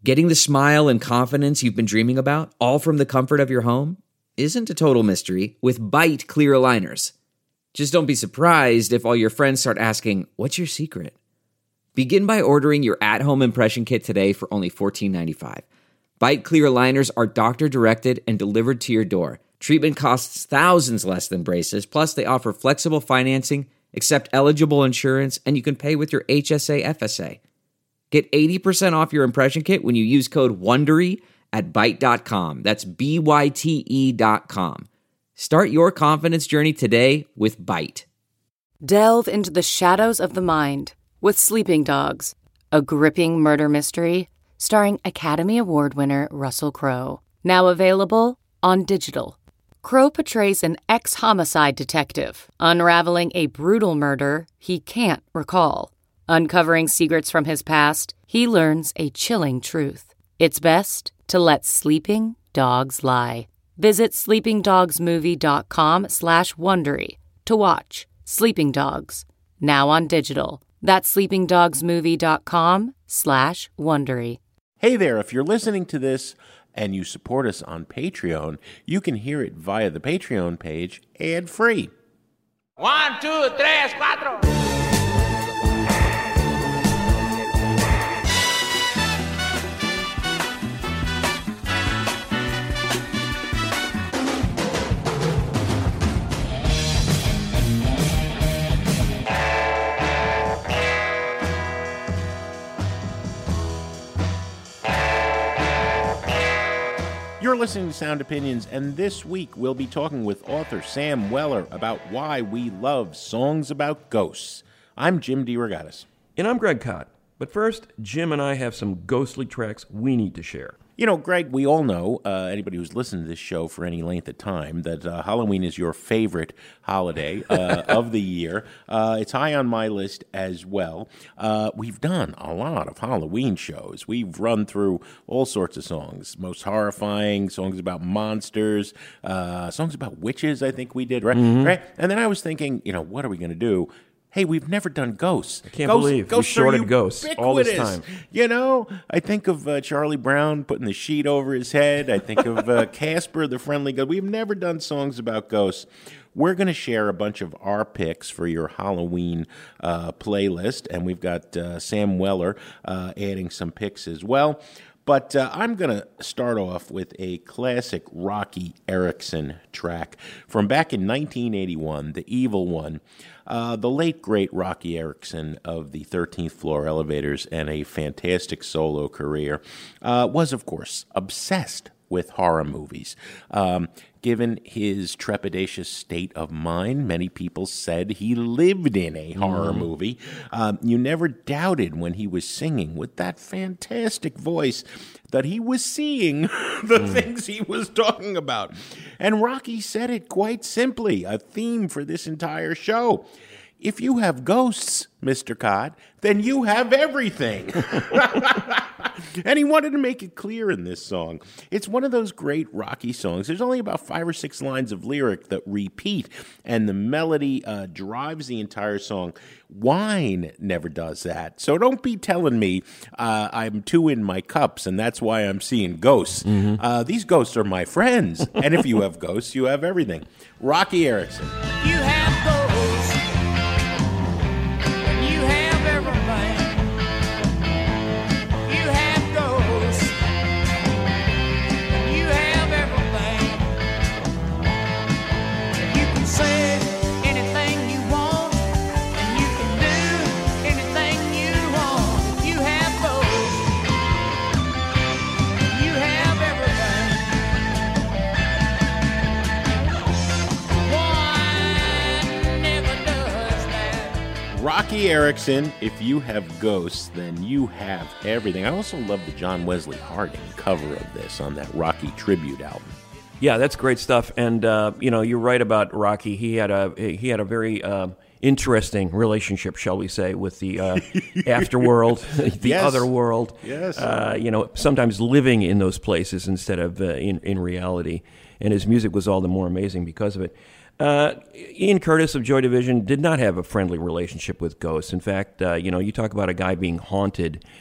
Getting the smile and confidence you've been dreaming about, all from the comfort of your home, isn't a total mystery with Byte clear aligners. Just don't be surprised if all your friends start asking, "What's your secret?" Begin by ordering your at-home impression kit today for only $14.95. Byte clear aligners are doctor-directed and delivered to your door. Treatment costs thousands less than braces, plus they offer flexible financing, accept eligible insurance, and you can pay with your HSA FSA. Get 80% off your impression kit when you use code WONDERY at Byte.com. That's BYTE.com. Start your confidence journey today with Byte. Delve into the shadows of the mind with Sleeping Dogs, a gripping murder mystery starring Academy Award winner Russell Crowe. Now available on digital. Crowe portrays an ex-homicide detective unraveling a brutal murder he can't recall. Uncovering secrets from his past, he learns a chilling truth. It's best to let sleeping dogs lie. Visit sleepingdogsmovie.com/Wondery to watch Sleeping Dogs, now on digital. That's sleepingdogsmovie.com/Wondery. Hey there, if you're listening to this and you support us on Patreon, you can hear it via the Patreon page ad-free. 1, 2, 3, 4. You're listening to Sound Opinions, and this week we'll be talking with author Sam Weller about why we love songs about ghosts. I'm Jim DeRogatis. And I'm Greg Kot. But first, Jim and I have some ghostly tracks we need to share. You know, Greg, we all know, anybody who's listened to this show for any length of time, that Halloween is your favorite holiday of the year. It's high on my list as well. We've done a lot of Halloween shows. We've run through all sorts of songs. Most horrifying, songs about monsters, songs about witches, I think we did, right? Mm-hmm. Right? And then I was thinking, you know, what are we going to do? Hey, we've never done ghosts. I can't believe we shorted ghosts all this time. You know, I think of Charlie Brown putting the sheet over his head. I think of Casper, the Friendly Ghost. We've never done songs about ghosts. We're going to share a bunch of our picks for your Halloween playlist, and we've got Sam Weller adding some picks as well. But I'm going to start off with a classic Rocky Erickson track from back in 1981, The Evil One. The late, great Rocky Erickson of the 13th Floor Elevators and a fantastic solo career was, of course, obsessed with horror movies. Given his trepidatious state of mind, many people said he lived in a horror movie. You never doubted when he was singing with that fantastic voice that he was seeing the things he was talking about. And Rocky said it quite simply, a theme for this entire show. If you have ghosts, Mr. Cod, then you have everything. And he wanted to make it clear in this song. It's one of those great Rocky songs. There's only about 5 or 6 lines of lyric that repeat, and the melody drives the entire song. Wine never does that. So don't be telling me I'm too in my cups, and that's why I'm seeing ghosts. Mm-hmm. These ghosts are my friends. And if you have ghosts, you have everything. Rocky Erickson. You have ghosts. Rocky Erickson, if you have ghosts, then you have everything. I also love the John Wesley Harding cover of this on that Rocky tribute album. Yeah, that's great stuff. And you know, you're right about Rocky. He had a very interesting relationship, shall we say, with the afterworld, the yes. other world. Yes. You know, sometimes living in those places instead of in reality. And his music was all the more amazing because of it. Ian Curtis of Joy Division did not have a friendly relationship with ghosts. In fact, you know, you talk about a guy being haunted.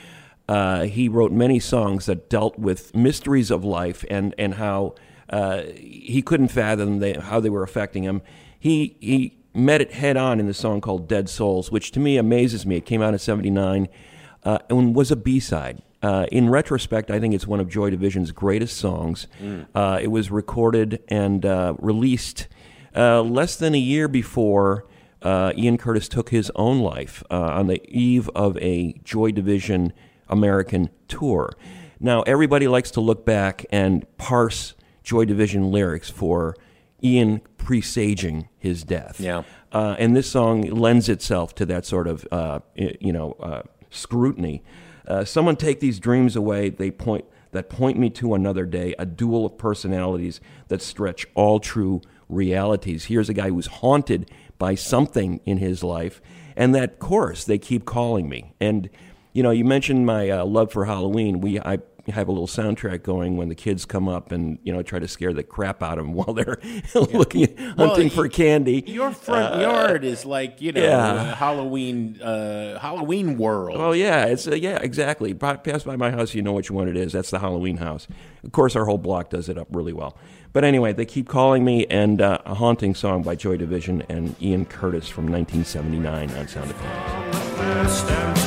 he wrote many songs that dealt with mysteries of life and how he couldn't fathom how they were affecting him. He met it head on in the song called Dead Souls, which to me amazes me. It came out in 1979 and was a B-side. In retrospect, I think it's one of Joy Division's greatest songs. It was recorded and released less than a year before Ian Curtis took his own life on the eve of a Joy Division American tour. Now, everybody likes to look back and parse Joy Division lyrics for Ian presaging his death. Yeah. And this song lends itself to that sort of, scrutiny. Someone take these dreams away, that point me to another day, a duel of personalities that stretch all true realities. Here's a guy who's haunted by something in his life, and that chorus, they keep calling me. And, you mentioned my love for Halloween. I have a little soundtrack going when the kids come up and try to scare the crap out of them while they're hunting for candy. Your front yard is like Halloween world. Oh yeah, it's exactly. Pass by my house, you know which one it is. That's the Halloween house. Of course, our whole block does it up really well. But anyway, they keep calling me, and a haunting song by Joy Division and Ian Curtis from 1979 on Sound Effects.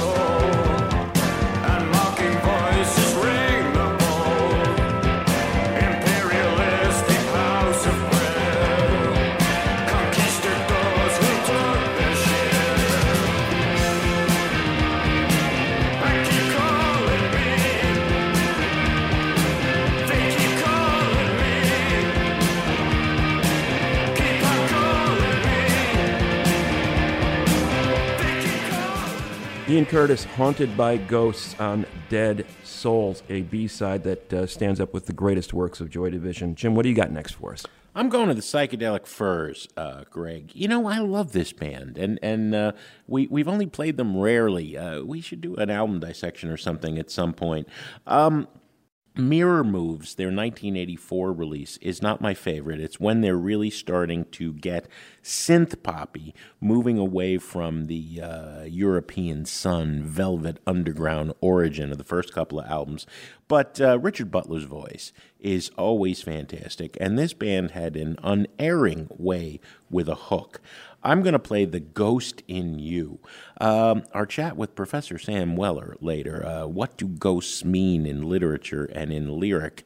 Ian Curtis, Haunted by Ghosts on Dead Souls, a B-side that stands up with the greatest works of Joy Division. Jim, what do you got next for us? I'm going to the Psychedelic Furs, Greg. I love this band, and we've only played them rarely. We should do an album dissection or something at some point. Mirror Moves, their 1984 release, is not my favorite. It's when they're really starting to get synth poppy, moving away from the European Sun, Velvet Underground origin of the first couple of albums. But Richard Butler's voice is always fantastic, and this band had an unerring way with a hook. I'm going to play The Ghost in You. Our chat with Professor Sam Weller later, what do ghosts mean in literature and in lyric?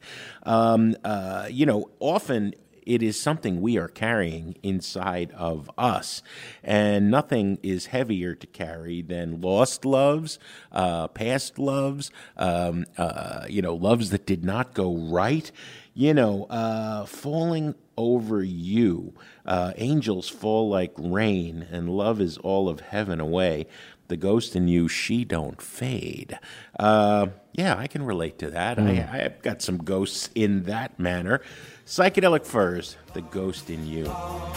Often it is something we are carrying inside of us, and nothing is heavier to carry than lost loves, past loves, loves that did not go right, falling over you. Angels fall like rain, and love is all of heaven away. The ghost in you, she don't fade. I can relate to that. I've got some ghosts in that manner. Psychedelic Furs, The Ghost in You.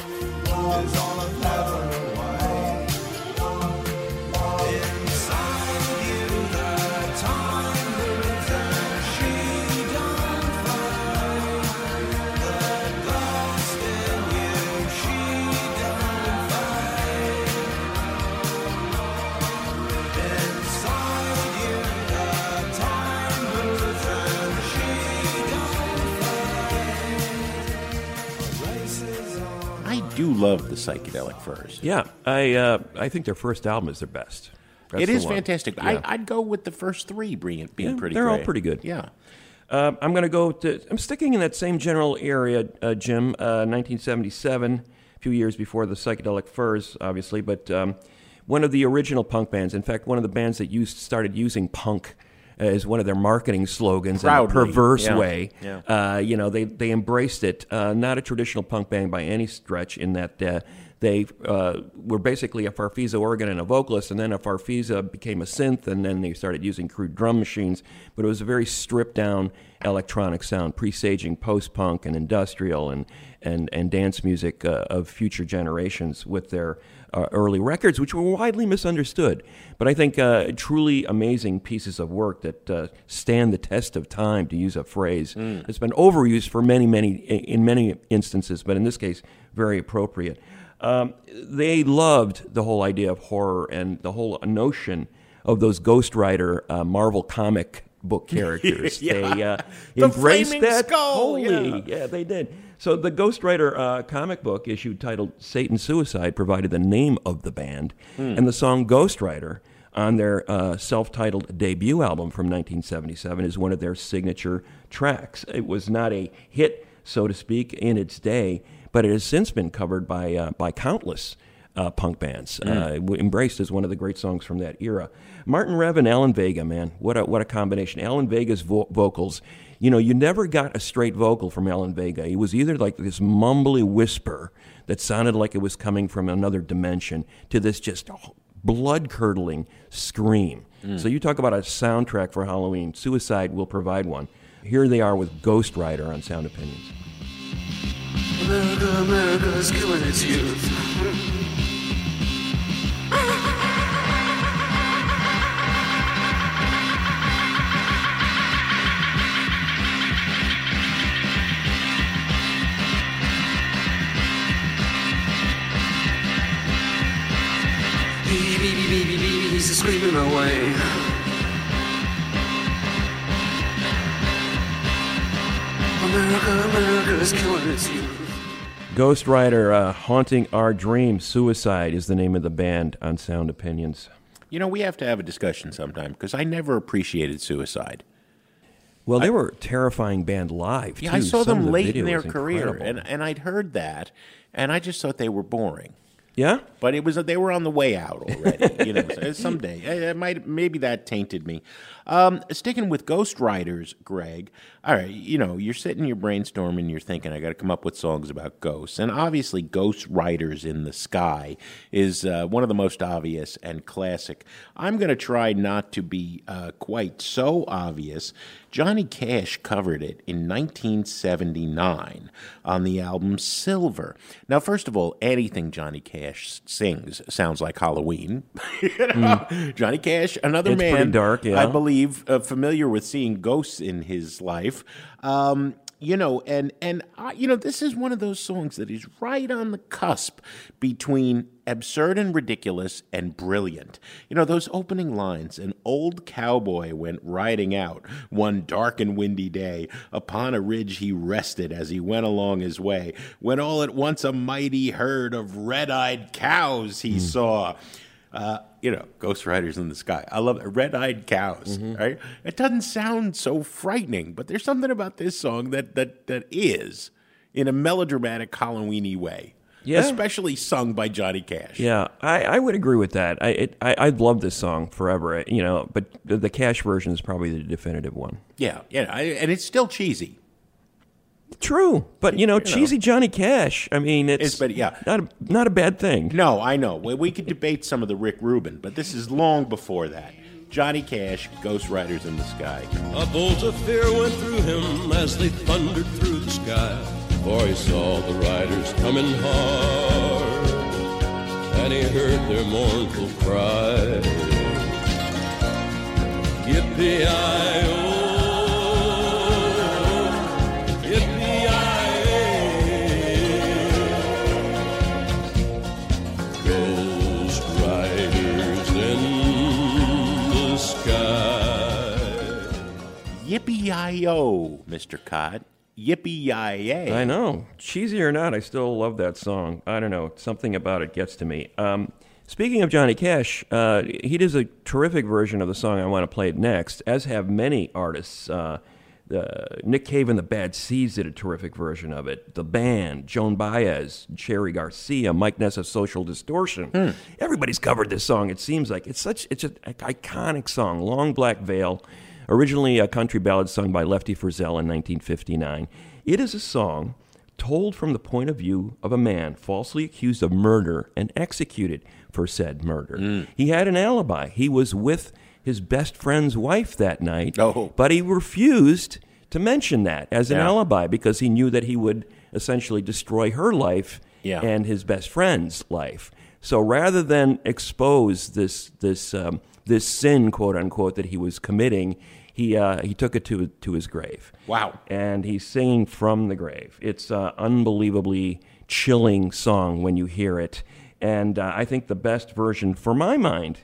I do love the Psychedelic Furs. Yeah, I think their first album is their best. That's it is one. fantastic. Yeah. I'd go with the first three being pretty great. They're all pretty good. Yeah. I'm going to go to... I'm sticking in that same general area, Jim. 1977, a few years before the Psychedelic Furs, obviously, but one of the original punk bands. In fact, one of the bands that started using punk as one of their marketing slogans in a perverse way. Yeah. They embraced it. Not a traditional punk band by any stretch, in that they were basically a Farfisa organ and a vocalist, and then a Farfisa became a synth, and then they started using crude drum machines. But it was a very stripped-down electronic sound, presaging post-punk and industrial and dance music of future generations with their early records, which were widely misunderstood. But I think truly amazing pieces of work that stand the test of time, to use a phrase. It's been overused for in many instances, but in this case, very appropriate. They loved the whole idea of horror and the whole notion of those Ghost Rider Marvel comic book characters. Yeah. They The embraced Flaming that. Skull, Holy, yeah, they did. So the Ghost Rider comic book issue titled Satan Suicide provided the name of the band, and the song Ghost Rider on their self-titled debut album from 1977 is one of their signature tracks. It was not a hit, so to speak, in its day, but it has since been covered by countless punk bands, embraced as one of the great songs from that era. Martin Rev and Alan Vega, man, what a combination. Alan Vega's vocals, you never got a straight vocal from Alan Vega. He was either like this mumbly whisper that sounded like it was coming from another dimension to this just blood-curdling scream. So you talk about a soundtrack for Halloween. Suicide will provide one. Here they are with Ghost Rider on Sound Opinions. America, America's killing its youth. Baby, he's screaming away. America is killing its youth. Ghost Rider, Haunting Our Dreams. Suicide is the name of the band on Sound Opinions. We have to have a discussion sometime because I never appreciated Suicide. Well, they were a terrifying band live, too. Yeah, I saw Some of them the late video in their was career, incredible. and I'd heard that, and I just thought they were boring. Yeah? But they were on the way out already. So someday maybe that tainted me. Sticking with Ghost Riders, Greg. All right, you're sitting, you're brainstorming, you're thinking, I got to come up with songs about ghosts, and obviously, Ghost Riders in the Sky is one of the most obvious and classic. I'm going to try not to be quite so obvious. Johnny Cash covered it in 1979 on the album Silver. Now, first of all, anything Johnny Cash sings sounds like Halloween. Johnny Cash, another It's man, pretty dark, yeah. I believe, familiar with seeing ghosts in his life. This is one of those songs that is right on the cusp between absurd and ridiculous and brilliant. Those opening lines, an old cowboy went riding out one dark and windy day. Upon a ridge he rested as he went along his way, when all at once a mighty herd of red-eyed cows he saw. Ghost Riders in the Sky. I love it. Red-eyed cows, right? It doesn't sound so frightening, but there's something about this song that is in a melodramatic Halloween-y way. Yeah. Especially sung by Johnny Cash. Yeah, I would agree with that. I'd love this song forever, but the Cash version is probably the definitive one. Yeah, and it's still cheesy. True, but cheesy Johnny Cash. I mean, it's not a bad thing. No, I know. We could debate some of the Rick Rubin, but this is long before that. Johnny Cash, Ghost Riders in the Sky. A bolt of fear went through him as they thundered through the sky, for he saw the riders coming hard, and he heard their mournful cry. Yippee-yi-oh. Yippee-yi-yo, Mr. Cott. Yippee-yi-yay. I know. Cheesy or not, I still love that song. I don't know. Something about it gets to me. Speaking of Johnny Cash, he does a terrific version of the song I want to play next, as have many artists. Nick Cave and the Bad Seeds did a terrific version of it. The Band, Joan Baez, Cherry Garcia, Mike Ness of Social Distortion. Everybody's covered this song, it seems like. It's an iconic song, Long Black Veil. Originally a country ballad sung by Lefty Frizzell in 1959. It is a song told from the point of view of a man falsely accused of murder and executed for said murder. He had an alibi. He was with his best friend's wife that night, but he refused to mention that as an alibi because he knew that he would essentially destroy her life and his best friend's life. So rather than expose this sin, quote unquote, that he was committing, he took it to his grave. Wow! And he's singing from the grave. It's an unbelievably chilling song when you hear it, and I think the best version, for my mind,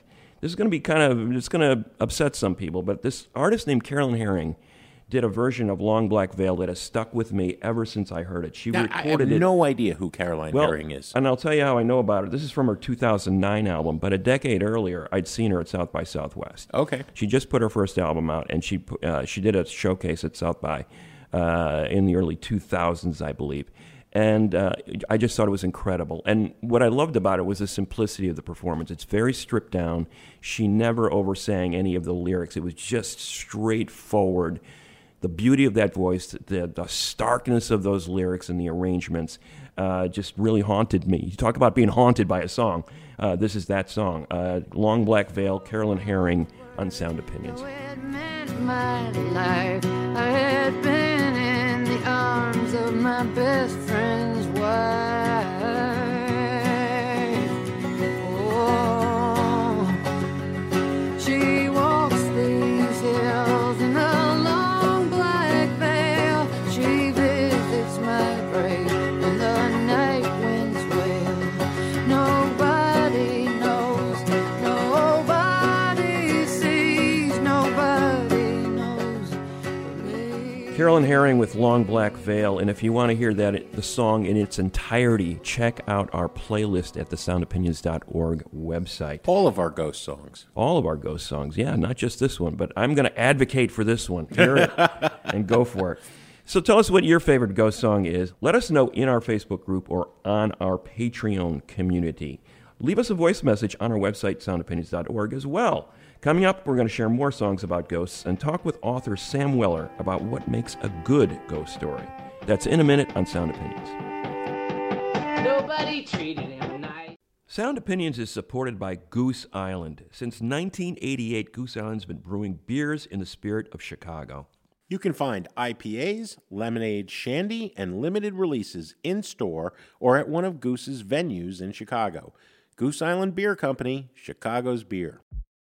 This is going to be it's going to upset some people, but this artist named Carolyn Herring did a version of Long Black Veil that has stuck with me ever since I heard it. She recorded I have no idea who Caroline Herring is. And I'll tell you how I know about her. This is from her 2009 album, but a decade earlier, I'd seen her at South by Southwest. Okay. She just put her first album out, and she did a showcase at South by in the early 2000s, I believe. And I just thought it was incredible. And what I loved about it was the simplicity of the performance. It's very stripped down. She never oversang any of the lyrics. It was just straightforward. The beauty of that voice, the starkness of those lyrics and the arrangements just really haunted me. You talk about being haunted by a song. This is that song. Long Black Veil, Carolyn Herring on Sound Opinions. My life, I had been in the arms of my best friend's wife. Oh, she walks these hills in a long black veil. She visits my grave when the night winds wail. Nobody knows, nobody sees, nobody knows. Carolyn Herring with Long Black Veil, and if you want to hear the song in its entirety, check out our playlist at the soundopinions.org website. All of our Ghost songs. All of our Ghost songs, yeah, not just this one, but I'm going to advocate for this one. Hear it and go for it. So tell us what your favorite Ghost song is. Let us know in our Facebook group or on our Patreon community. Leave us a voice message on our website, soundopinions.org, as well. Coming up, we're going to share more songs about ghosts and talk with author Sam Weller about what makes a good ghost story. That's in a minute on Sound Opinions. Nobody treated him nice. Sound Opinions is supported by Goose Island. Since 1988, Goose Island's been brewing beers in the spirit of Chicago. You can find IPAs, lemonade, shandy, and limited releases in-store or at one of Goose's venues in Chicago. Goose Island Beer Company, Chicago's beer.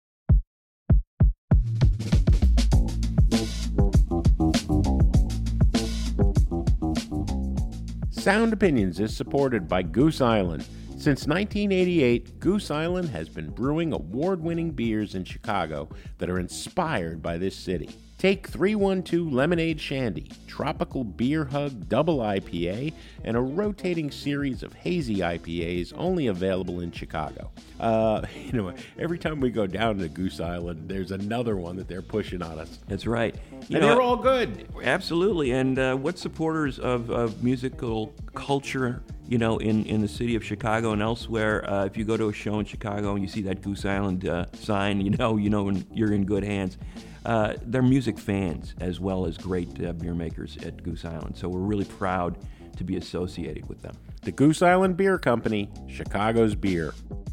Sound Opinions is supported by Goose Island. Since 1988, Goose Island has been brewing award-winning beers in Chicago that are inspired by this city. Take 312 Lemonade Shandy, Tropical Beer Hug Double IPA, and a rotating series of hazy IPAs only available in Chicago. Every time we go down to Goose Island, there's another one that they're pushing on us. That's right. They're all good. Absolutely. And what supporters of musical culture, in the city of Chicago and elsewhere, if you go to a show in Chicago and you see that Goose Island sign, you're in good hands. They're music fans as well as great beer makers at Goose Island. So we're really proud to be associated with them. The Goose Island Beer Company, Chicago's beer.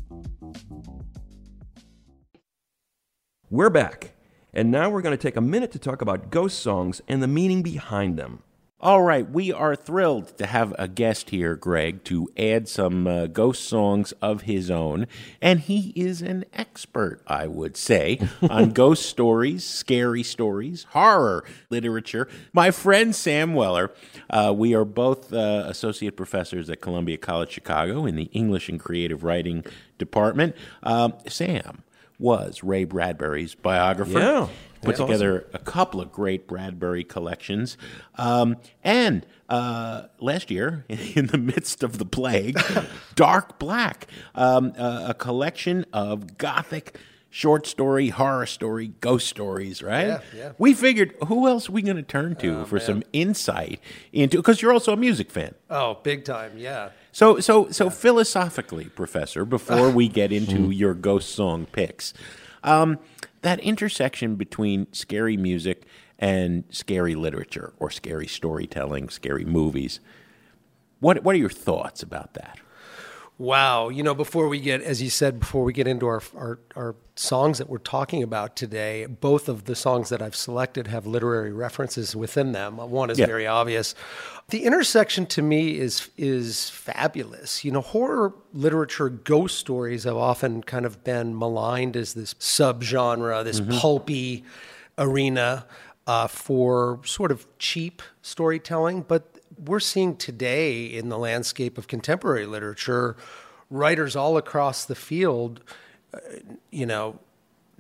We're back. And now we're going to take a minute to talk about ghost songs and the meaning behind them. All right, we are thrilled to have a guest here, Greg, to add some ghost songs of his own. And he is an expert, I would say, on ghost stories, scary stories, horror literature. My friend Sam Weller, we are both associate professors at Columbia College Chicago in the English and Creative Writing Department. Sam was Ray Bradbury's biographer. Yeah. Put together a couple of great Bradbury collections. And last year, in the midst of the plague, Dark Black, a collection of Gothic short story, horror story, ghost stories, right? Yeah. We figured, who else are we going to turn to for some insight into, because you're also a music fan. Oh, big time, yeah. So philosophically, Professor, before we get into your ghost song picks, that intersection between scary music and scary literature or scary storytelling, scary movies, what are your thoughts about that? Wow. Before we get, as you said, before we get into our songs that we're talking about today, both of the songs that I've selected have literary references within them. One is very obvious. The intersection to me is fabulous. Horror literature, ghost stories have often kind of been maligned as this subgenre, this pulpy arena for sort of cheap storytelling. But we're seeing today in the landscape of contemporary literature, writers all across the field,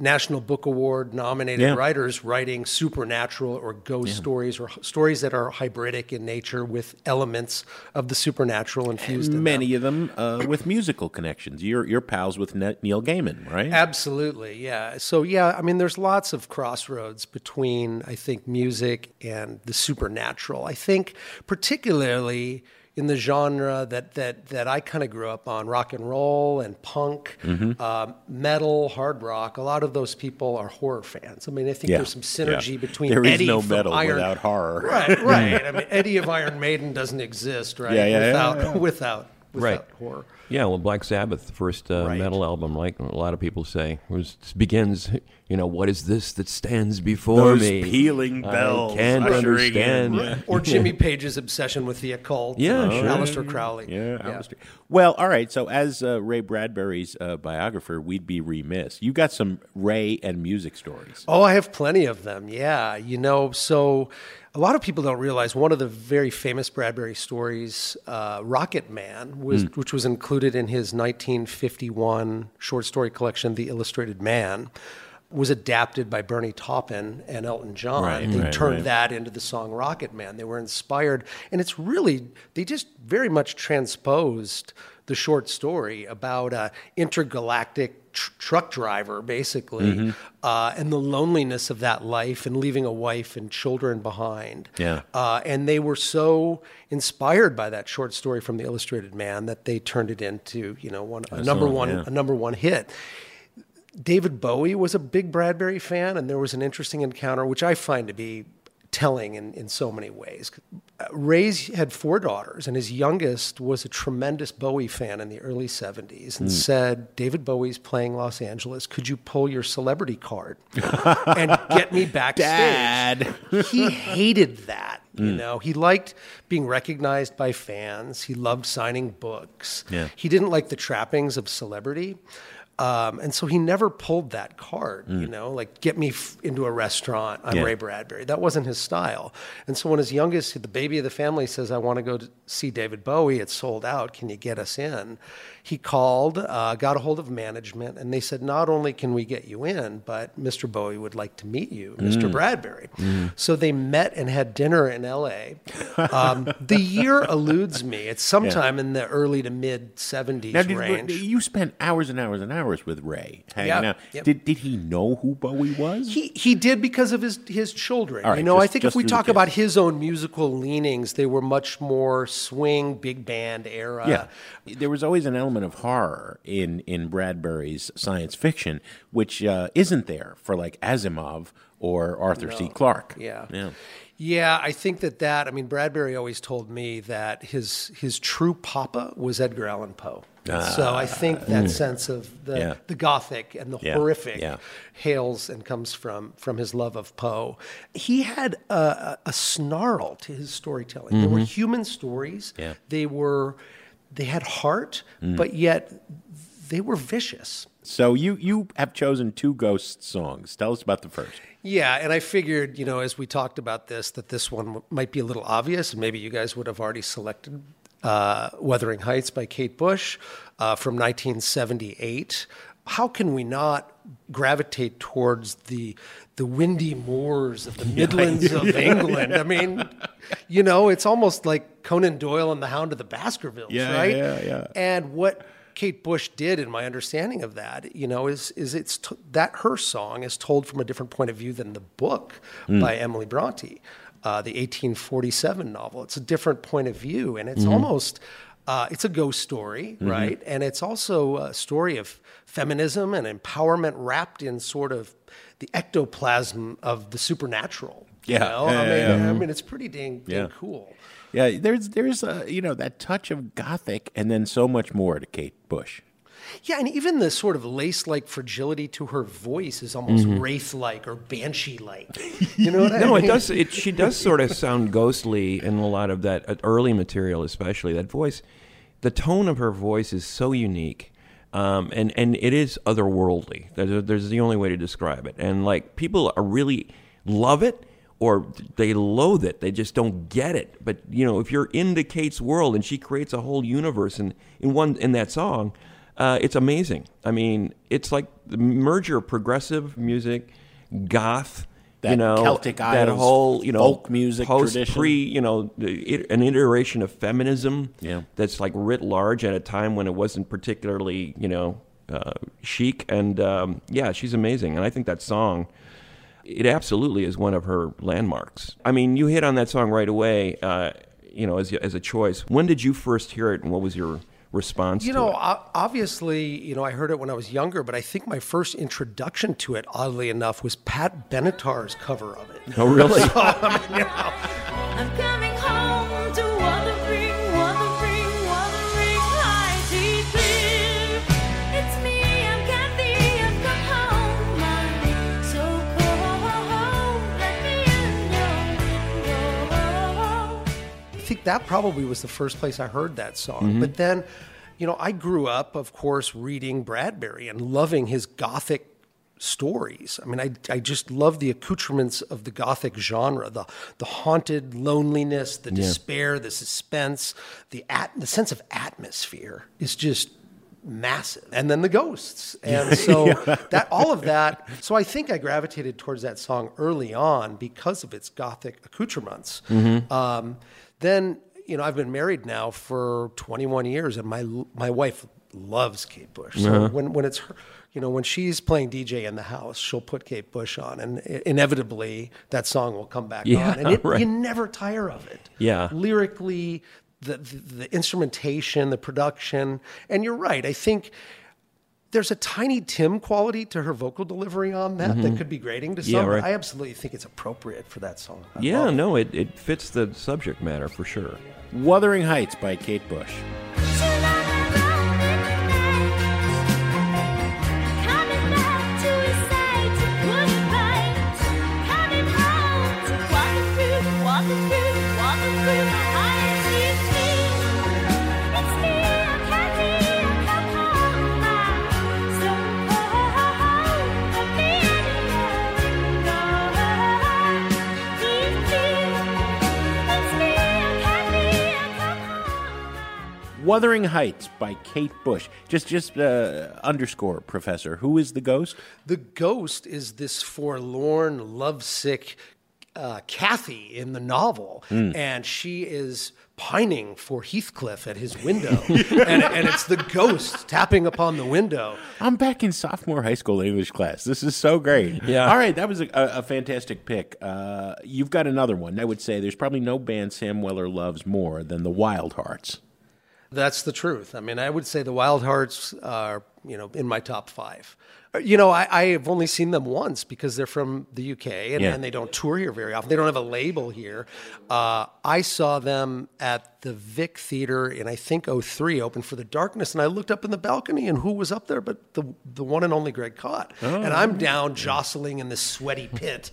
National Book Award nominated writers writing supernatural or ghost stories, or stories that are hybridic in nature with elements of the supernatural infused in Many of them with musical connections. You're pals with Neil Gaiman, right? Absolutely, yeah. So, yeah, I mean, there's lots of crossroads between, I think, music and the supernatural. I think particularly in the genre that I kind of grew up on, rock and roll and punk, metal, hard rock, a lot of those people are horror fans. I mean, I think there's some synergy between there Eddie is no from metal Iron... without horror. Right. I mean, Eddie of Iron Maiden doesn't exist, right? Without horror. Yeah, well, Black Sabbath, the first metal album, like a lot of people say, begins, what is this that stands before Those me? pealing bells. I can't understand. Yeah. Or Jimmy Page's obsession with the occult. Yeah, sure. Aleister Crowley. Aleister. Well, all right. So as Ray Bradbury's biographer, we'd be remiss. You got some Ray and music stories. Oh, I have plenty of them. Yeah. So a lot of people don't realize one of the very famous Bradbury stories, Rocket Man, which was included in his 1951 short story collection, The Illustrated Man, was adapted by Bernie Taupin and Elton John. They turned that into the song Rocket Man. They were inspired, and it's really, they just very much transposed the short story about an intergalactic truck driver, basically, and the loneliness of that life and leaving a wife and children behind. And they were so inspired by that short story from The Illustrated Man that they turned it into, a number one hit. David Bowie was a big Bradbury fan, and there was an interesting encounter, which I find to be telling in so many ways. Ray had 4 daughters, and his youngest was a tremendous Bowie fan in the early 70s and said, David Bowie's playing Los Angeles. Could you pull your celebrity card and get me backstage? Dad. He hated that. He liked being recognized by fans. He loved signing books. He didn't like the trappings of celebrity. And so he never pulled that card, like get me into a restaurant. I'm Ray Bradbury. That wasn't his style. And so when his youngest, the baby of the family, says, I want to go to see David Bowie, it's sold out. Can you get us in? He called, got a hold of management, and they said, not only can we get you in, but Mr. Bowie would like to meet you, Mr. Bradbury. So they met and had dinner in L.A. The year eludes me. It's sometime in the early to mid-'70s range. You spent hours and hours and hours with Ray hanging out. Did he know who Bowie was? He did because of his children. Right, I think if we talk about his own musical leanings, they were much more swing, big band era. Yeah. There was always an element of horror in Bradbury's science fiction, which isn't there for like Asimov or Arthur C. Clarke. Yeah, I think that Bradbury always told me that his true papa was Edgar Allan Poe. So I think that sense of the Gothic and the horrific hails and comes from his love of Poe. He had a snarl to his storytelling. There were human stories. They had heart, but yet they were vicious. So you have chosen 2 ghost songs. Tell us about the first. Yeah, and I figured, as we talked about this, that this one might be a little obvious, and maybe you guys would have already selected Wuthering Heights by Kate Bush from 1978. How can we not gravitate towards the windy moors of the Midlands of England? I mean, it's almost like Conan Doyle and the Hound of the Baskervilles, right? Yeah. And what Kate Bush did, in my understanding of that, is that her song is told from a different point of view than the book by Emily Bronte, the 1847 novel. It's a different point of view, and it's almost it's a ghost story, right? And it's also a story of feminism and empowerment wrapped in sort of the ectoplasm of the supernatural. I mean, it's pretty dang cool. Yeah, there's that touch of Gothic and then so much more to Kate Bush. Yeah, and even the sort of lace-like fragility to her voice is almost wraith-like or banshee-like. You know what I mean? No, it does. She does sort of sound ghostly in a lot of that early material, especially that voice. The tone of her voice is so unique, and it is otherworldly. There's the only way to describe it. And like people are really love it, or they loathe it. They just don't get it. But if you're into Kate's world and she creates a whole universe in that song, It's amazing. I mean, it's like the merger of progressive music, goth, That Celtic that Isles whole, folk music tradition. An iteration of feminism Yeah. that's like writ large at a time when it wasn't particularly, chic. And she's amazing. And I think that song, it absolutely is one of her landmarks. I mean, you hit on that song right away, as a choice. When did you first hear it, and what was your response to it? Obviously, I heard it when I was younger, but I think my first introduction to it, oddly enough, was Pat Benatar's cover of it. Oh, really? I'm coming home to Wuthering Heights. Clear. It's me, I'm Kathy, I've come home. I'm so cold, let me in. I think that probably was the first place I heard that song. Mm-hmm. But then, I grew up, of course, reading Bradbury and loving his Gothic stories. I mean, I just love the accoutrements of the Gothic genre, the haunted loneliness, the despair, the suspense, the sense of atmosphere is just massive. And then the ghosts. And so all of that. So I think I gravitated towards that song early on because of its Gothic accoutrements. Mm-hmm. Then, I've been married now for 21 years, and my wife loves Kate Bush. So when it's her, when she's playing DJ in the house, she'll put Kate Bush on, and inevitably that song will come back on, and you never tire of it. Yeah, lyrically, the instrumentation, the production, and you're right. I think there's a Tiny Tim quality to her vocal delivery on that that could be grating to some. Yeah, right. I absolutely think it's appropriate for that song. It fits the subject matter for sure. Wuthering Heights by Kate Bush. Wuthering Heights by Kate Bush. Just underscore, Professor. Who is the ghost? The ghost is this forlorn, lovesick Kathy in the novel, and she is pining for Heathcliff at his window, and it's the ghost tapping upon the window. I'm back in sophomore high school English class. This is so great. Yeah. All right, that was a fantastic pick. You've got another one. I would say there's probably no band Sam Weller loves more than the Wild Hearts. That's the truth. I mean, I would say the Wild Hearts are, in my top 5. I have only seen them once because they're from the UK and they don't tour here very often. They don't have a label here. I saw them at the Vic Theater in, I think, 2003, open for The Darkness, and I looked up in the balcony, and who was up there but the one and only Greg Kot. And I'm down jostling in this sweaty pit,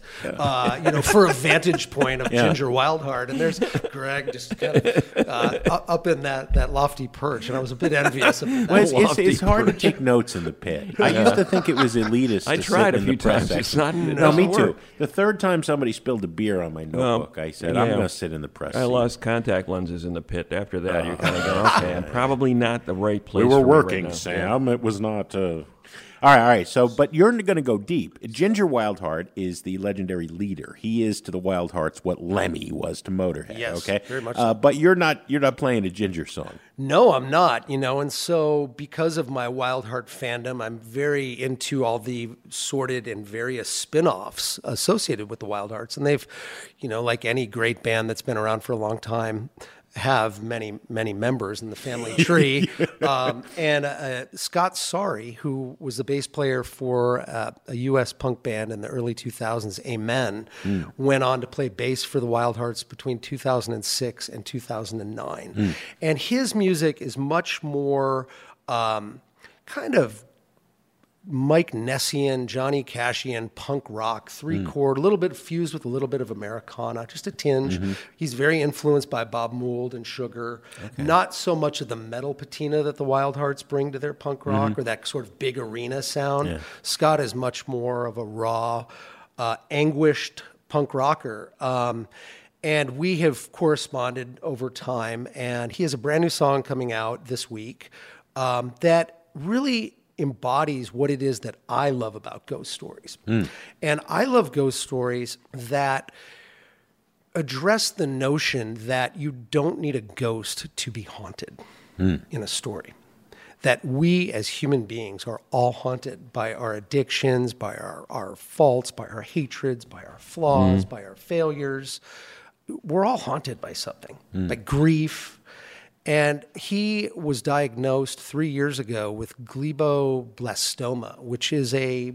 for a vantage point of Ginger Wildheart, and there's Greg just kind of up in that lofty perch, and I was a bit envious of that. Well, it's hard to take notes in the pit. I used to think it was elitist to I tried sit a in few the press times. section. It No, me doesn't too. work. The third time somebody spilled a beer on my notebook, I said, I'm going to sit in the press I seat. lost contact lenses in the pit. After that, you're kind of going, okay, I'm probably not the right place. We were for me working, right now. Sam. It was not... All right. So, but you're going to go deep. Ginger Wildheart is the legendary leader. He is to the Wild Hearts what Lemmy was to Motorhead. Yes, okay, very much so. But you're not playing a Ginger song. No, I'm not, and so because of my Wild Heart fandom, I'm very into all the sordid and various spin-offs associated with the Wild Hearts. And they've, like any great band that's been around for a long time, have many, many members in the family tree. And Scott Sorry, who was the bass player for a U.S. punk band in the early 2000s, Amen, went on to play bass for the Wild Hearts between 2006 and 2009. And his music is much more kind of Mike Nessian, Johnny Cashian, punk rock, 3-chord, a little bit fused with a little bit of Americana, just a tinge. He's very influenced by Bob Mould and Sugar. Not so much of the metal patina that the Wild Hearts bring to their punk rock or that sort of big arena sound. Scott is much more of a raw, anguished punk rocker. And we have corresponded over time, and he has a brand new song coming out this week that really embodies what it is that I love about ghost stories. And I love ghost stories that address the notion that you don't need a ghost to be haunted in a story. That we as human beings are all haunted by our addictions, by our faults, by our hatreds, by our flaws, by our failures. We're all haunted by something, by grief. And he was diagnosed 3 years ago with glioblastoma, which is a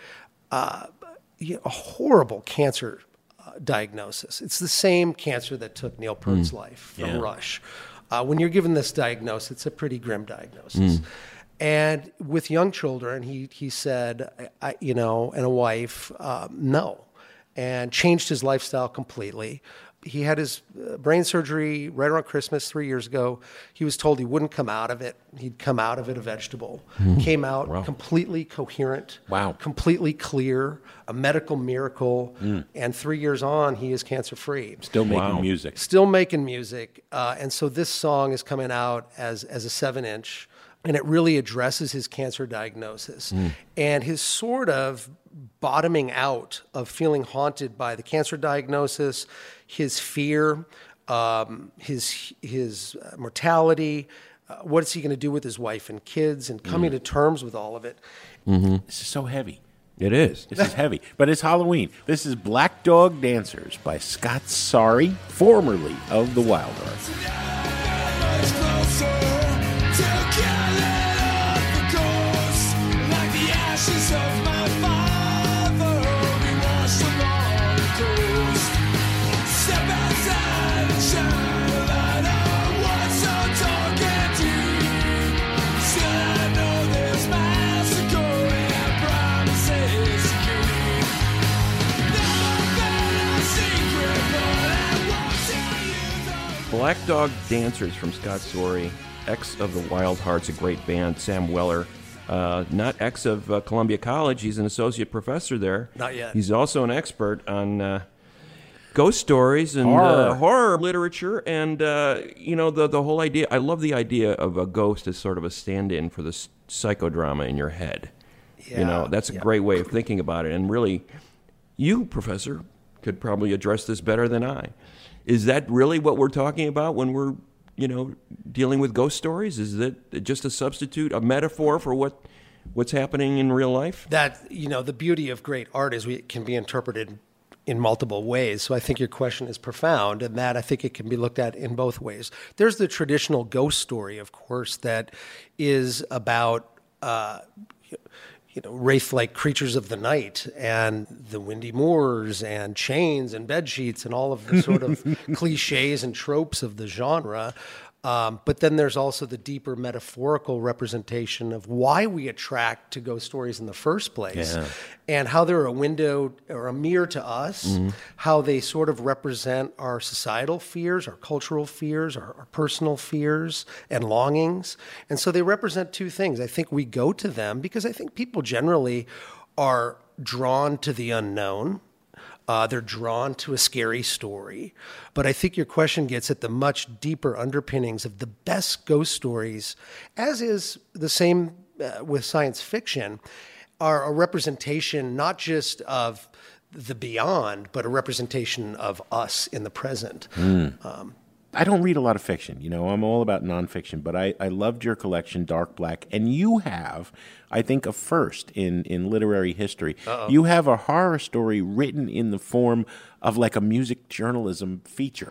horrible cancer diagnosis. It's the same cancer that took Neil Peart's life from Rush. When you're given this diagnosis, it's a pretty grim diagnosis. And with young children, he said, and a wife, no, and changed his lifestyle completely. He had his brain surgery right around Christmas 3 years ago. He was told he wouldn't come out of it. He'd come out of it a vegetable. Came out completely coherent, completely clear, a medical miracle. And 3 years on, he is cancer-free. Still making music. Still making music. And so this song is coming out as a 7-inch, and it really addresses his cancer diagnosis and his sort of bottoming out of feeling haunted by the cancer diagnosis, his fear, his mortality, what is he going to do with his wife and kids, and coming to terms with all of it. This is so heavy. It is. This is heavy, but it's Halloween. This is Black Dog Dancers by Scott Sorry, formerly of the Wild Hearts. Black Dog Dancers from Scott Sorry, ex of the Wild Hearts, a great band. Sam Weller, not ex of Columbia College. He's an associate professor there. Not yet. He's also an expert on ghost stories and horror literature. And, the whole idea, I love the idea of a ghost as sort of a stand-in for the psychodrama in your head. Yeah, that's a great way of thinking about it. And really, you, Professor, could probably address this better than I. Is that really what we're talking about when we're, dealing with ghost stories? Is that just a substitute, a metaphor for what's happening in real life? That, the beauty of great art is it can be interpreted in multiple ways. So I think your question is profound, and that I think it can be looked at in both ways. There's the traditional ghost story, of course, that is about wraith-like creatures of the night and the windy moors and chains and bed sheets and all of the sort of cliches and tropes of the genre. But then there's also the deeper metaphorical representation of why we attract to ghost stories in the first place, and how they're a window or a mirror to us, how they sort of represent our societal fears, our cultural fears, our personal fears and longings. And so they represent two things. I think we go to them because I think people generally are drawn to the unknown. They're drawn to a scary story. But I think your question gets at the much deeper underpinnings of the best ghost stories, as is the same with science fiction, are a representation not just of the beyond, but a representation of us in the present. I don't read a lot of fiction. I'm all about nonfiction, but I loved your collection, Dark Black, and you have, I think, a first in literary history. You have a horror story written in the form of like a music journalism feature.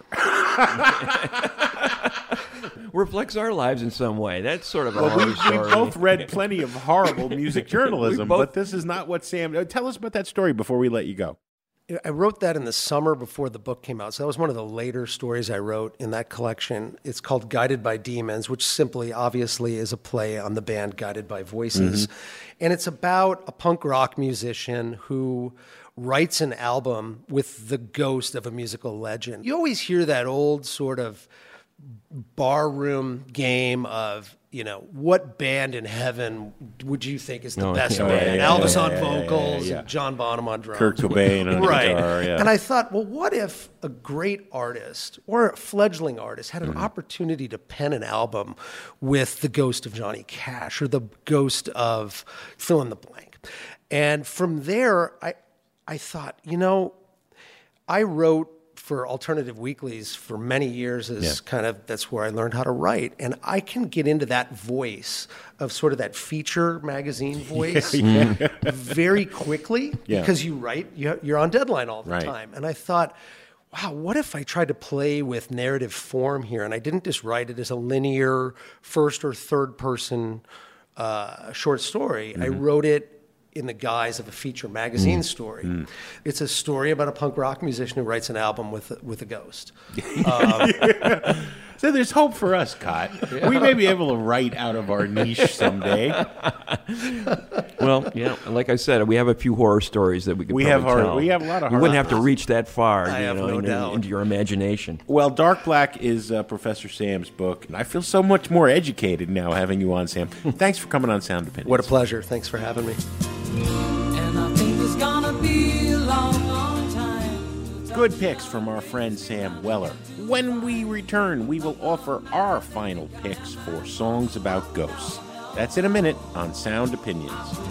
Reflects our lives in some way. That's sort of a horror story. We both read plenty of horrible music journalism, but this is not what Sam... Tell us about that story before we let you go. I wrote that in the summer before the book came out. So that was one of the later stories I wrote in that collection. It's called Guided by Demons, which simply, obviously, is a play on the band Guided by Voices. And it's about a punk rock musician who writes an album with the ghost of a musical legend. You always hear that old sort of barroom game of, what band in heaven would you think is the best yeah, band? yeah, Elvis yeah, on yeah, vocals, yeah. and John Bonham on drums. Kurt Cobain on guitar, yeah. And I thought, well, what if a great artist or a fledgling artist had an opportunity to pen an album with the ghost of Johnny Cash or the ghost of fill in the blank? And from there, I thought, I wrote for alternative weeklies for many years as that's where I learned how to write. And I can get into that voice of sort of that feature magazine voice very quickly because you write, you're on deadline all the time. And I thought, wow, what if I tried to play with narrative form here? And I didn't just write it as a linear first or third person short story. I wrote it in the guise of a feature magazine story. It's a story about a punk rock musician who writes an album with a ghost. So there's hope for us, Cot. Yeah. We may be able to write out of our niche someday. Well, like I said, we have a few horror stories that we could tell. We have a lot of horror. You wouldn't have to reach that far, I have no doubt. into your imagination. Well, Dark Black is Professor Sam's book, and I feel so much more educated now having you on, Sam. Thanks for coming on Sound Opinions. What a pleasure. Thanks for having me. And I think it's gonna be a long, long time. Good picks from our friend Sam Weller. When we return, we will offer our final picks for songs about ghosts. That's in a minute on Sound Opinions.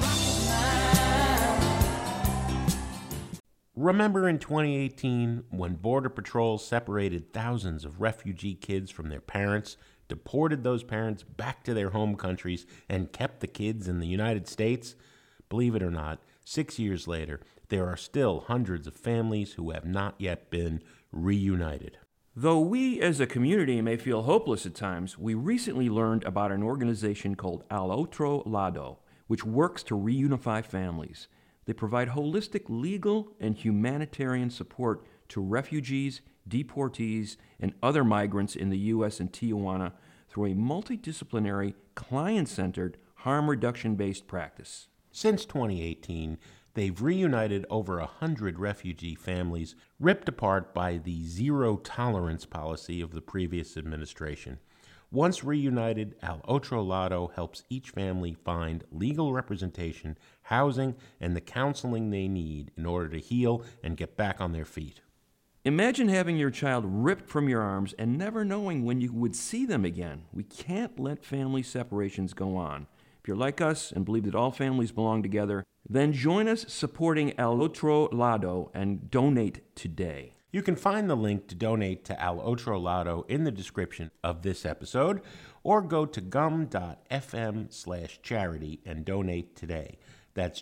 Remember in 2018 when Border Patrol separated thousands of refugee kids from their parents, deported those parents back to their home countries, and kept the kids in the United States? Believe it or not, 6 years later, there are still hundreds of families who have not yet been reunited. Though we as a community may feel hopeless at times, we recently learned about an organization called Al Otro Lado, which works to reunify families. They provide holistic legal and humanitarian support to refugees, deportees, and other migrants in the U.S. and Tijuana through a multidisciplinary, client-centered, harm reduction-based practice. Since 2018, they've reunited over 100 refugee families ripped apart by the zero-tolerance policy of the previous administration. Once reunited, Al Otro Lado helps each family find legal representation, housing, and the counseling they need in order to heal and get back on their feet. Imagine having your child ripped from your arms and never knowing when you would see them again. We can't let family separations go on. If you're like us and believe that all families belong together, then join us supporting Al Otro Lado and donate today. You can find the link to donate to Al Otro Lado in the description of this episode, or go to gum.fm/charity and donate today. That's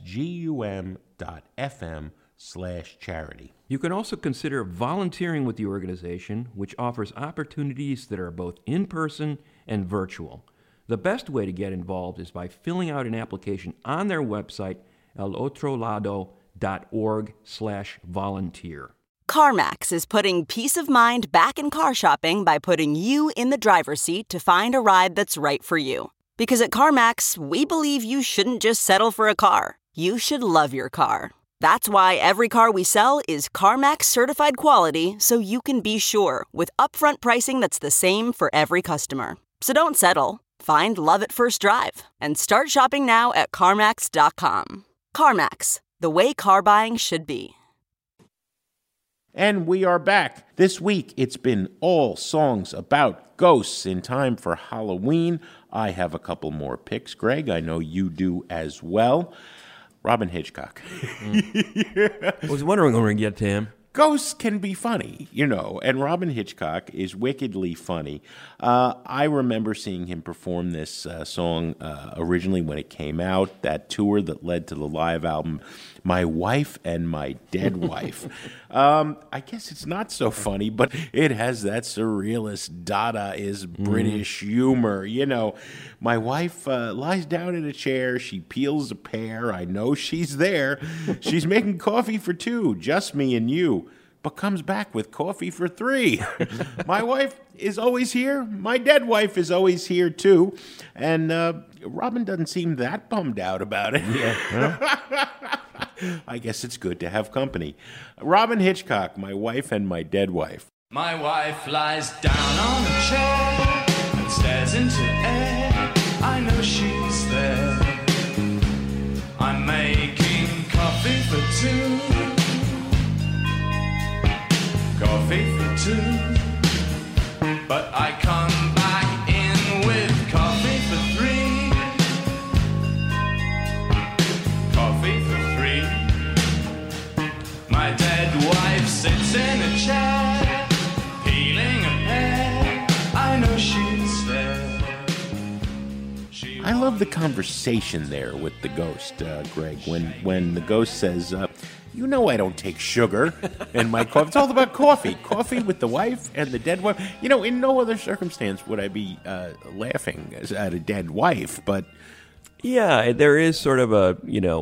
gum.fm/charity. You can also consider volunteering with the organization, which offers opportunities that are both in-person and virtual. The best way to get involved is by filling out an application on their website, alotrolado.org/volunteer. CarMax is putting peace of mind back in car shopping by putting you in the driver's seat to find a ride that's right for you. Because at CarMax, we believe you shouldn't just settle for a car. You should love your car. That's why every car we sell is CarMax certified quality, so you can be sure with upfront pricing that's the same for every customer. So don't settle. Find love at first drive and start shopping now at CarMax.com. CarMax, the way car buying should be. And we are back. This week, it's been all songs about ghosts in time for Halloween. I have a couple more picks, Greg. I know you do as well. Robyn Hitchcock. I was wondering when we're going to get to him. Ghosts can be funny, and Robyn Hitchcock is wickedly funny. I remember seeing him perform this song originally when it came out, that tour that led to the live album, My Wife and My Dead Wife. I guess it's not so funny, but it has that surrealist Dadaist British humor. My wife lies down in a chair, she peels a pear, I know she's there. She's making coffee for two, just me and you. But comes back with coffee for three. My wife is always here. My dead wife is always here, too. And Robyn doesn't seem that bummed out about it. Yeah. I guess it's good to have company. Robyn Hitchcock, My Wife and My Dead Wife. My wife lies down on a chair and stares into air. I know she's there. I'm making coffee for two. Coffee for two. But I come back in with coffee for three. Coffee for three. My dead wife sits in a chair, peeling a pear. I know she's there. I love the conversation there with the ghost, Greg, when the ghost says, you know I don't take sugar in my coffee. It's all about coffee. Coffee with the wife and the dead wife. You know, in no other circumstance would I be laughing at a dead wife, but... Yeah, there is sort of a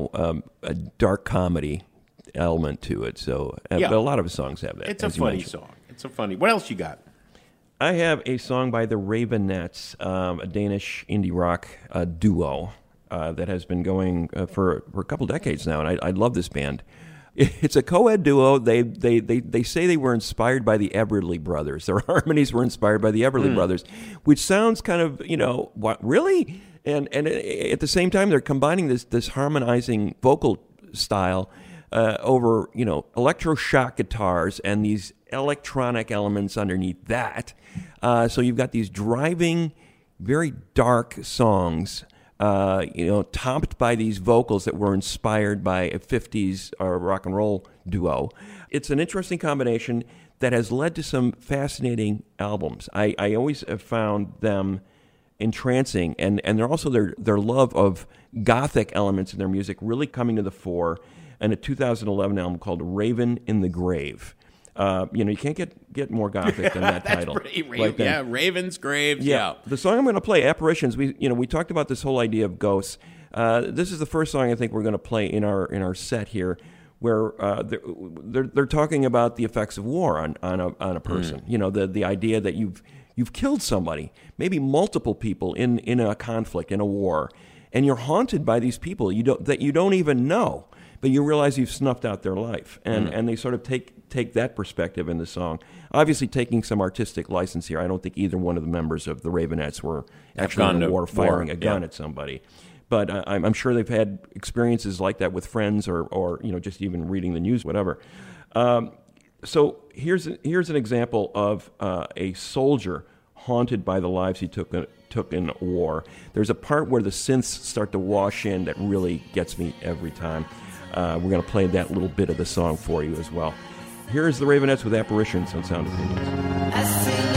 dark comedy element to it. So, yeah. But a lot of his songs have that. It's a funny song. It's a funny... What else you got? I have a song by the Ravenettes, a Danish indie rock duo that has been going for a couple decades now, and I love this band. It's a co-ed duo. They say they were inspired by the Everly Brothers. Their harmonies were inspired by the Everly Brothers, which sounds kind of, what, really? And at the same time, they're combining this harmonizing vocal style over, electroshock guitars and these electronic elements underneath that. So you've got these driving, very dark songs, topped by these vocals that were inspired by a 50s rock and roll duo. It's an interesting combination that has led to some fascinating albums. I always have found them entrancing, and they're also their love of gothic elements in their music really coming to the fore in a 2011 album called Raven in the Grave. You can't get more gothic than that title. Raven's Grave. Yeah. The song I'm going to play, Apparitions. We talked about this whole idea of ghosts. This is the first song I think we're going to play in our set here, where they're talking about the effects of war on a person. The idea that you've killed somebody, maybe multiple people in a conflict, in a war, and you're haunted by these people that you don't even know. But you realize you've snuffed out their life, and they sort of take that perspective in the song. Obviously, taking some artistic license here. I don't think either one of the members of the Ravenettes were actually in a war firing a gun at somebody. But I'm sure they've had experiences like that with friends or just even reading the news, whatever. So here's an example of a soldier haunted by the lives he took in war. There's a part where the synths start to wash in that really gets me every time. We're going to play that little bit of the song for you as well. Here's the Ravenettes with Apparitions on Sound Opinions.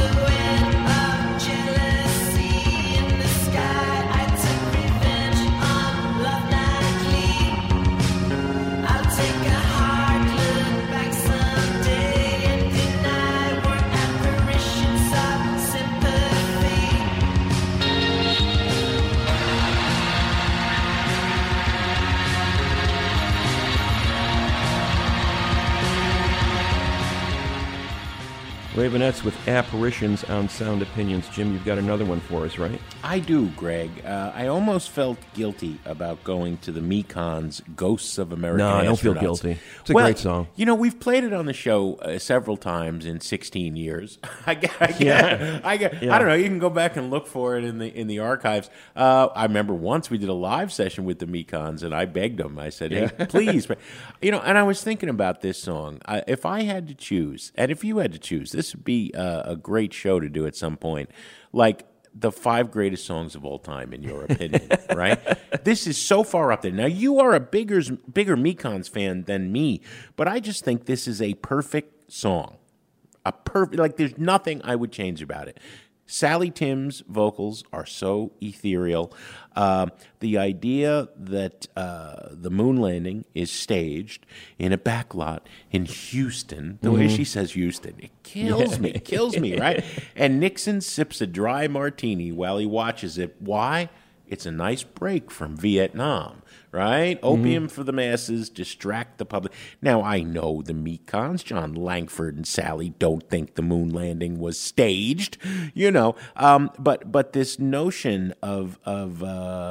Ravenettes with Apparitions on Sound Opinions. Jim, you've got another one for us, right? I do, Greg. I almost felt guilty about going to the Mekons' Ghosts of American Astronauts. No, I don't feel guilty. It's a great song. We've played it on the show several times in 16 years. I don't know. You can go back and look for it in the archives. I remember once we did a live session with the Mekons, and I begged them. I said, "Hey, please." And I was thinking about this song. If I had to choose, and if you had to choose, this would be a great show to do at some point. Like the 5 greatest songs of all time, in your opinion, right? This is so far up there. Now, you are a bigger Mekons fan than me, but I just think this is a perfect song. There's nothing I would change about it. Sally Tim's vocals are so ethereal. The idea that the moon landing is staged in a backlot in Houston, the way she says Houston, it kills me, right? And Nixon sips a dry martini while he watches it. Why? It's a nice break from Vietnam, right? Opium for the masses, distract the public. Now, I know the Mekons, John Langford and Sally, don't think the moon landing was staged, but this notion of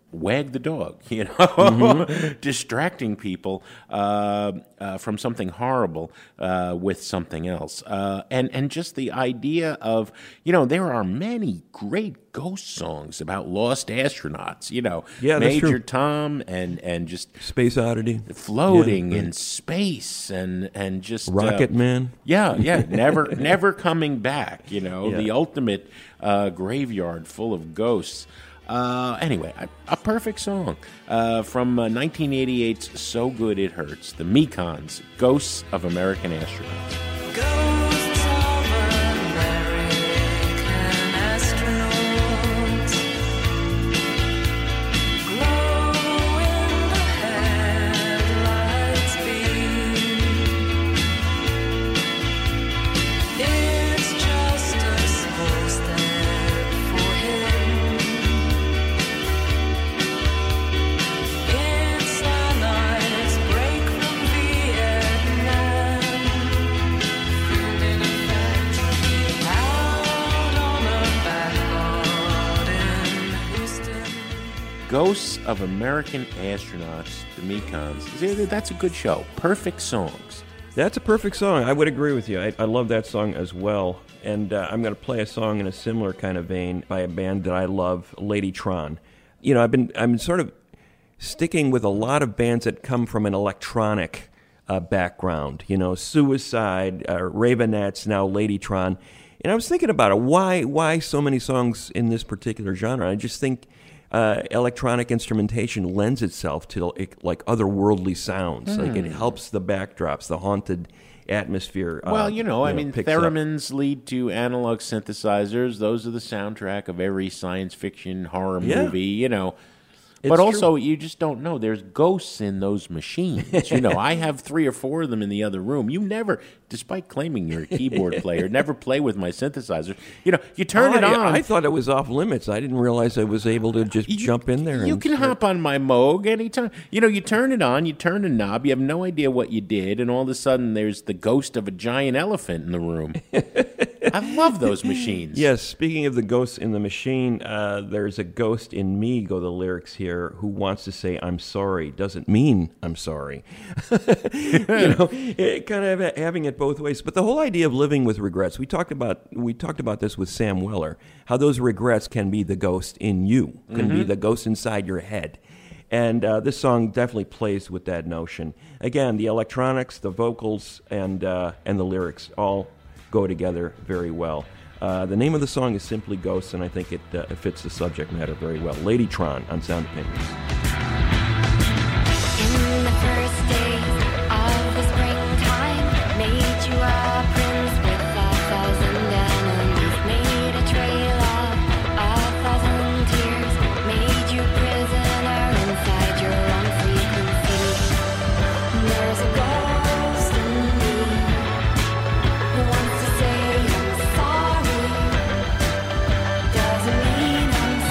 wag the dog, distracting people from something horrible with something else. And just the idea of, there are many great ghost songs about lost astronauts, Major Tom and just Space Oddity. Floating in space and just... Rocket Man. Yeah, never coming back, the ultimate graveyard full of ghosts. Anyway, a perfect song from 1988's So Good It Hurts, the Mekons, Ghosts of American Astronauts. Ghosts of American astronauts glow in the headlights beam. It's just a small step for him. It's a nice break from Vietnam. Feeling effect out on a back road in Houston. Ghosts of American Astronauts, the Mekons. That's a good show. Perfect songs. That's a perfect song. I would agree with you. I love that song as well. And I'm going to play a song in a similar kind of vein by a band that I love, Ladytron. I've been sort of sticking with a lot of bands that come from an electronic background. Suicide, Ravenettes, now Ladytron. And I was thinking about it. Why so many songs in this particular genre? I just think electronic instrumentation lends itself to like otherworldly sounds. Like it helps the backdrops, the haunted atmosphere. Theremins picks up. lead to analog synthesizers. Those are the soundtrack of every science fiction horror movie. But It's also, you just don't know. There's ghosts in those machines. I have 3 or 4 of them in the other room. You never, despite claiming you're a keyboard player, never play with my synthesizer. You turn it on. I thought it was off limits. I didn't realize I was able to just jump in there. You can hop on my Moog anytime. You turn it on, you turn a knob, you have no idea what you did, and all of a sudden there's the ghost of a giant elephant in the room. I love those machines. Yes, speaking of the ghosts in the machine, there's a ghost in me, go the lyrics here, who wants to say I'm sorry doesn't mean I'm sorry. Kind of having it both ways. But the whole idea of living with regrets, we talked about this with Sam Weller, how those regrets can be the ghost in you, can be the ghost inside your head. And this song definitely plays with that notion. Again, the electronics, the vocals, and the lyrics all go together very well. The name of the song is simply Ghosts, and I think it fits the subject matter very well. Ladytron on Sound Opinions. In the first days of the springtime, made you a prince with 1,000 enemies, made a trail of 1,000 tears, made you prisoner inside your own frequency. There's a ghost in me who wants to say I'm sorry, doesn't mean I'm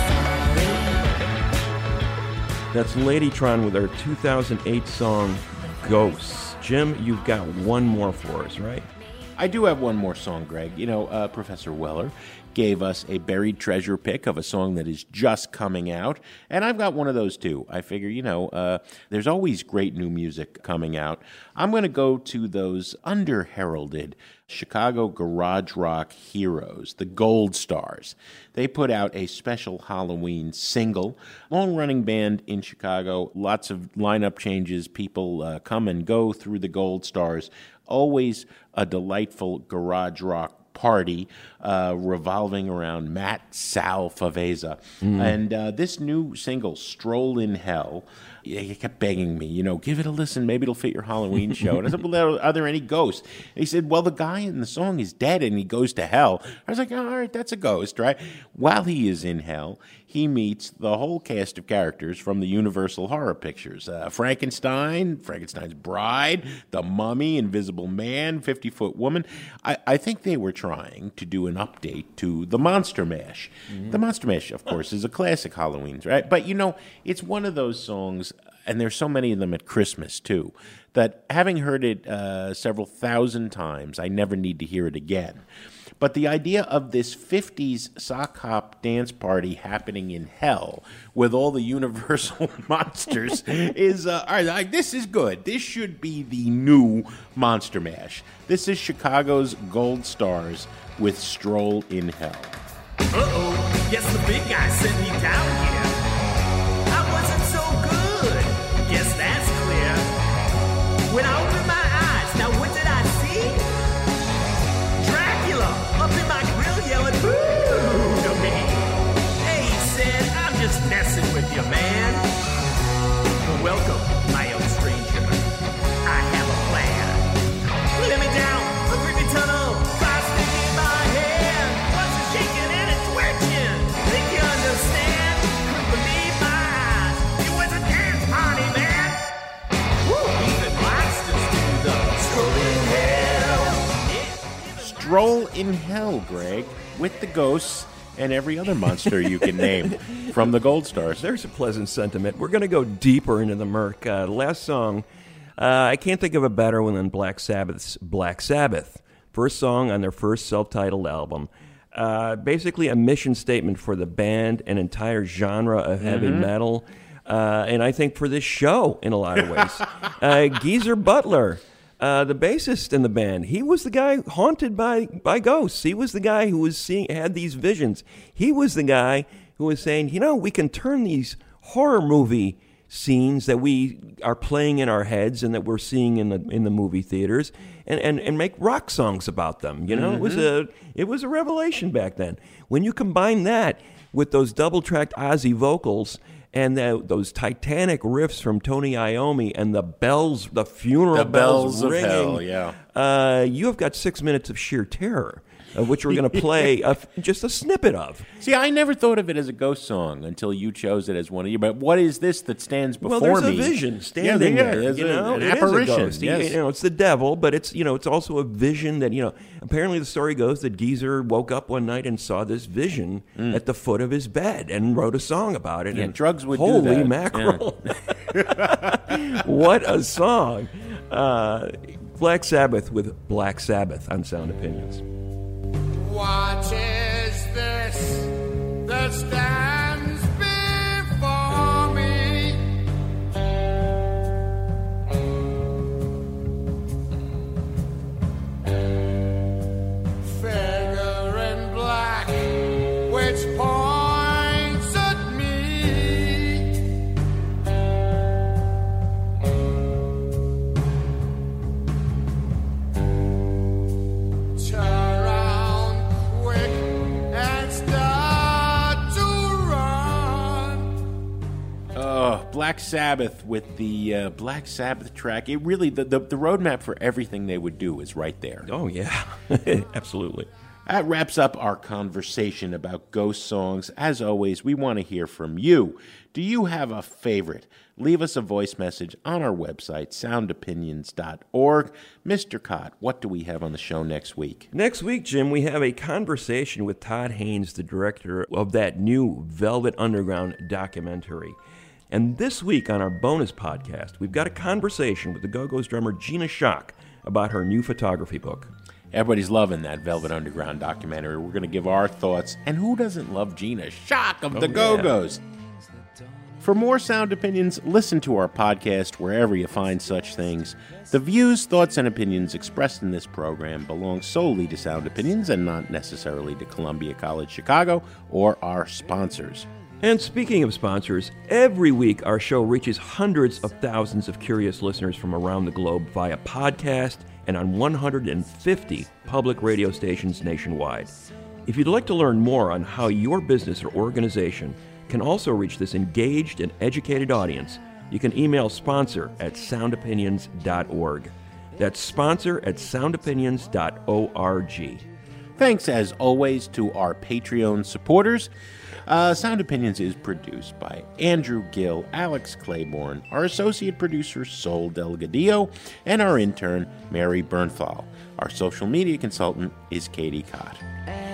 sorry. That's Ladytron with our 2008 song, Ghosts. Jim, you've got one more for us, right? I do have one more song, Greg. Professor Weller gave us a buried treasure pick of a song that is just coming out, and I've got one of those too. I figure, there's always great new music coming out. I'm going to go to those under-heralded Chicago garage rock heroes, the Gold Stars. They put out a special Halloween single. Long-running band in Chicago, lots of lineup changes. People come and go through the Gold Stars. Always a delightful garage rock party revolving around Matt Sal Faveza. And this new single, Stroll in Hell, he kept begging me, give it a listen. Maybe it'll fit your Halloween show. And I said, well, are there any ghosts? And he said, well, the guy in the song is dead and he goes to hell. I was like, all right, that's a ghost, right? While he is in hell, he meets the whole cast of characters from the Universal horror pictures. Frankenstein, Frankenstein's Bride, The Mummy, Invisible Man, 50-Foot Woman. I think they were trying to do an update to the Monster Mash. The Monster Mash, of course, is a classic Halloween, right? But, it's one of those songs, and there's so many of them at Christmas, too, that having heard it several thousand times, I never need to hear it again. But the idea of this 50s sock hop dance party happening in hell with all the Universal monsters is, all right, this is good. This should be the new Monster Mash. This is Chicago's Gold Stars with Stroll in Hell. Uh-oh, guess the big guy sent me down here. I wasn't so good. Guess that's clear. When I opened my eyes, now what did I see? Dracula up in my grill yelling, boo to me. Hey, he said, I'm just messing with you, man. Welcome, my old stranger. I have a plan. Let me down a creepy tunnel. Fly stick in my hand. What's it shaking and it's twitching? Think you understand? Couldn't believe my eyes. It was a dance party, man. Woo! Even monsters do the stroll in hell. Stroll in Hell, Greg, with the ghosts and every other monster you can name from the Gold Stars. There's a pleasant sentiment. We're going to go deeper into the murk. Last song, I can't think of a better one than Black Sabbath's Black Sabbath. First song on their first self-titled album. Basically a mission statement for the band, an entire genre of heavy metal, and I think for this show in a lot of ways. Geezer Butler, the bassist in the band, he was the guy haunted by ghosts. He was the guy who was had these visions. He was the guy who was saying, we can turn these horror movie scenes that we are playing in our heads and that we're seeing in the movie theaters and make rock songs about them. It was a revelation back then. When you combine that with those double-tracked Ozzy vocals and those titanic riffs from Tony Iommi and the bells, the funeral bells ringing, of hell, yeah. You have got 6 minutes of sheer terror, which we're going to play just a snippet of. See, I never thought of it as a ghost song until you chose it as one of you. But what is this that stands before me? Well, there's a vision standing there. There's an it apparition. Is a ghost. Yes. It's the devil, but it's also a vision that Apparently, the story goes that Geezer woke up one night and saw this vision at the foot of his bed and wrote a song about it. Yeah, and drugs would do holy that. mackerel! Yeah. What a song! Black Sabbath with Black Sabbath on Sound Opinions. What is this that stands before me? Figure in black, which points at me. Turn around quick and start to run. Black Sabbath with the Black Sabbath track. It really, the roadmap for everything they would do is right there. Oh, yeah. Absolutely. That wraps up our conversation about ghost songs. As always, we want to hear from you. Do you have a favorite? Leave us a voice message on our website, soundopinions.org. Mr. Cott, what do we have on the show next week? Next week, Jim, we have a conversation with Todd Haynes, the director of that new Velvet Underground documentary. And this week on our bonus podcast, we've got a conversation with the Go-Go's drummer Gina Schock about her new photography book. Everybody's loving that Velvet Underground documentary. We're going to give our thoughts. And who doesn't love Gina Schock of the Go-Go's? For more Sound Opinions, listen to our podcast wherever you find such things. The views, thoughts, and opinions expressed in this program belong solely to Sound Opinions and not necessarily to Columbia College Chicago or our sponsors. And speaking of sponsors, every week our show reaches hundreds of thousands of curious listeners from around the globe via podcast and on 150 public radio stations nationwide. If you'd like to learn more on how your business or organization can also reach this engaged and educated audience, you can email sponsor@soundopinions.org. That's sponsor@soundopinions.org. Thanks, as always, to our Patreon supporters. Sound Opinions is produced by Andrew Gill, Alex Claiborne, our associate producer, Sol Delgadillo, and our intern, Mary Bernthal. Our social media consultant is Katie Cott.